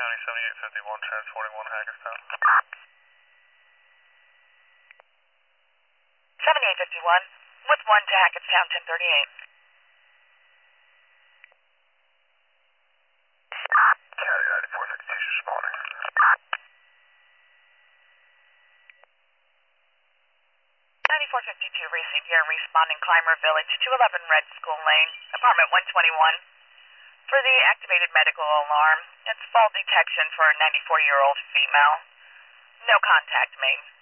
County 7851, transporting 1 Hagerstown. 7851, with 1 to Hackettstown 1038. County 9452, responding. 9452, received your responding Clymer Village, 211 Red School Lane, apartment 121. For the activated medical alarm, it's fall detection for a 94-year-old female. No contact made.